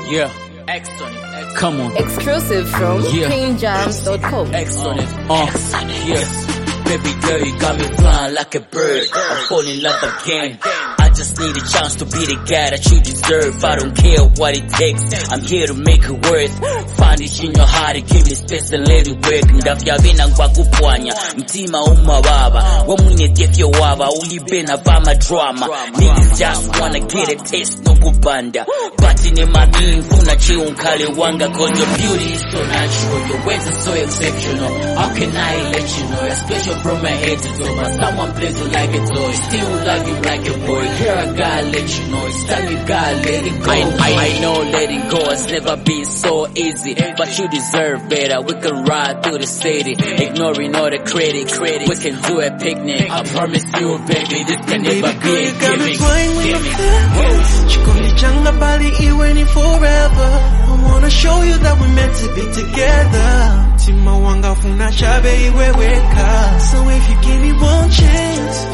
Yeah. X on it. Come on. Exclusive from PayneJams.com. X on it. Yeah. Baby girl, you got me flying like a bird. I'm falling in love again. I just need a chance to be the guy that you deserve. I don't care what it takes. I'm here to make it worth. Find it in your heart and give me space and let it work. Ndafya bina ngwa kupwanya mtima umababa wamwine defyo waba ulibena vama drama. Niggas just wanna get a taste no kubanda. But in my being funa chiunkale wanga. Cause your beauty is so natural, your ways are so exceptional. How can I let you know you're special from my head to toe? But someone plays you like a toy, still love you like a boy. Here I gotta let you know, it's time you gotta let it go. I know letting go has never been so easy, but you deserve better. We can ride through the city, ignoring all the credit. We can do a picnic, I promise you baby, this can never be a gimmick. Chikonijanga bali iwe ni forever. I wanna show you that we're meant to be together. Tima wanga funa chabe iwe weka. So if you give me one chance,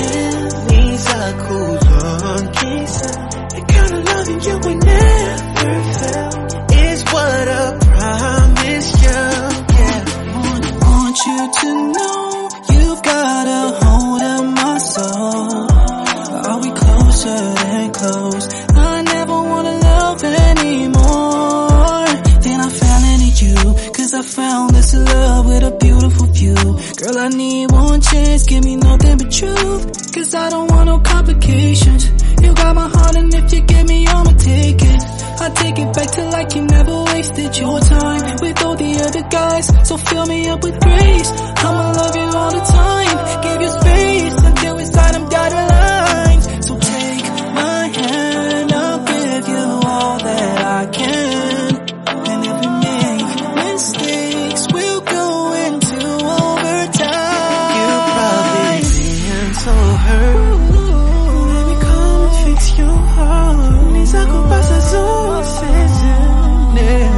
niza kulon kisa. The kind of loving you we never felt is what I promise you. Yeah, I want you to know you've got a hold of my soul. Are we closer than close? I never wanna love anymore. Then I found in you, cause I found this love with a beautiful view. Girl, I need one chance, give me nothing but truth. Cause I don't want no complications. You got my heart and if you give me, I'ma take it. I take it back to like you never wasted your time with all the other guys. So fill me up with grace. I'ma love you all the time. Give you space until it's time I'm dotted lines. So take my hand, I'll give you all that I can. And if we make mistakes, we'll go into overtime. You're probably being so hurt. Let me come and fix your heart. Niza kupasa zote zene.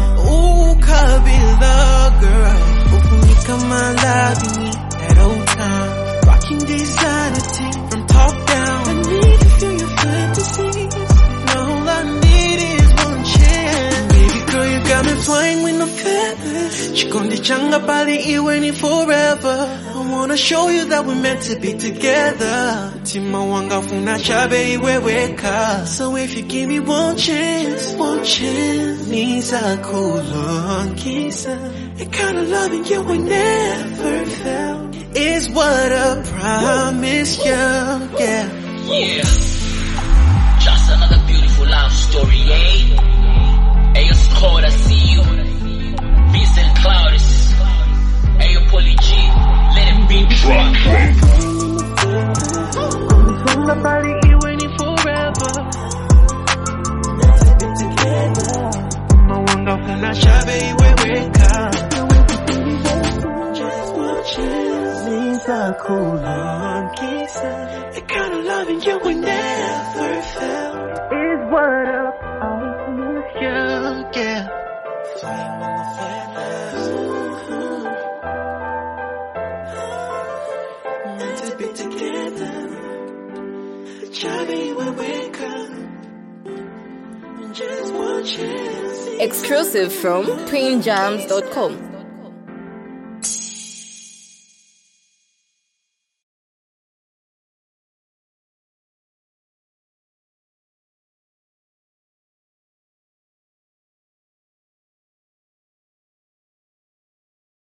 Ukabila girl, ufunika malabi at old time. Rocking designer team from top down. I need to feel your fantasies. Now all I need is one chance. Baby girl, you got me flying with no feathers. Chikonijanga bali iwe ni forever. I wanna show you that we're meant to be together. Tima wanga funa chabe iwe weka. So if you give me one chance, niza kulon kisa. The kind of loving you we never felt is what I promise you. Yeah. Yeah. Just another beautiful love story, eh? Ayo Scott, I see you. Vincent Claudius. Ayo Polly G. Let it be drunk. Somebody iwe ni forever. Let's be together. Mawanga funa chabe iwe weka. Just one chance. Niza kulon kisa. The kind of loving you we never felt is what I promise you. Yeah. Flying on the feathers. Meant to be together. Chabe iwe weka. Just one chance. Exclusive from PayneJams.com.